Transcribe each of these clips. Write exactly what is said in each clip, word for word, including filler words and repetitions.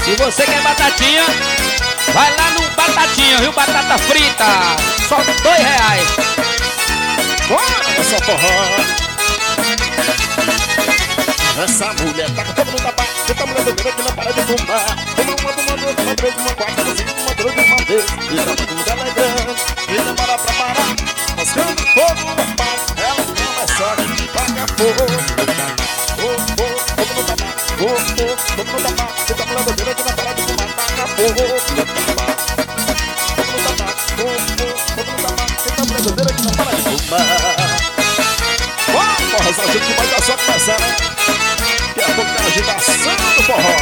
Se você quer batatinha, vai lá no Batatinha, viu? Batata frita, só dois reais. Bora nessa forró. Essa mulher tá com todo mundo abaixo. Essa mulher doideira que não para de fumar. Uma, uma, uma, duas, uma, três, uma, quatro, uma, cinco, uma, três, uma vez. E tá tudo elegante, e demora pra parar. Mas quando o fogo apaga, ela começa a tacar fogo. Fogo, fogo, fogo no tabaco. Fogo, fogo, fogo no tabaco. Essa mulher doideira que não para de fumar. Taca fogo no tabaco. Fogo no tabaco. Fogo, fogo, fogo no tabaco. Essa mulher doideira que não para de fumar. Porra, essa gente vai dar só começar, né? Daqui a pouco tem a agitação do forró.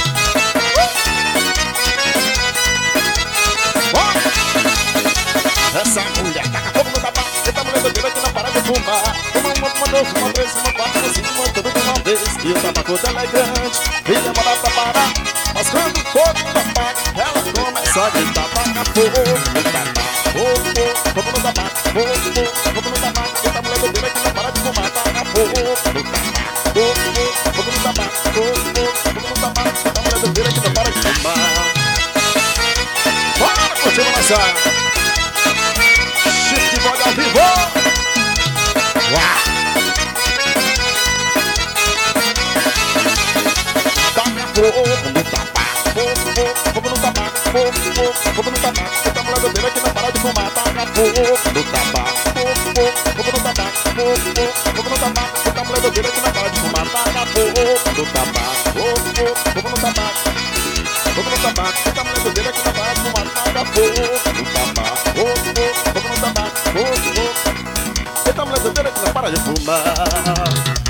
uh! Essa mulher taca fogo no tabaco. Essa mulher doideira que não para de fumar. Uma, uma, uma, duas, uma, três, uma, quatro, uma, cinco, uma, tudo de uma vez. E o tabaco tá elegante, e demora pra parar. Mas quando o fogo apaga, ela começa a gritar. Taca fogo no tabaco. Fogo, fogo, fogo no tabaco. Fogo, fogo, fogo no tabaco. Essa mulher doideira que não para de fumar. Taca fogo no tabaco. Fogo, fogo, fogo no tabaco. Fogo, fogo, fogo no tabaco. Essa mulher doideira que não para de fumar. Bora, continua lançar. Chique Boy ao vivo. Uau. Taca fogo no tabaco. Fogo, fogo, fogo no tabaco. Fogo, fogo, fogo no tabaco. Essa mulher doideira que não para de fumar. Taca fogo no tabaco. Fogo, fogo, fogo no tabaco. Fogo, fogo, fogo no tabaco. Essa mulher doideira que não para de fumar. Taca fogo no tabaco. Fogo, fogo, fogo no tabaco. Fogo no tabaco. Essa mulher doideira que não para de fumar. Taca fogo no tabaco. Fogo, fogo, fogo no tabaco. Fogo, fogo. Essa mulher doideira que não para de fumar.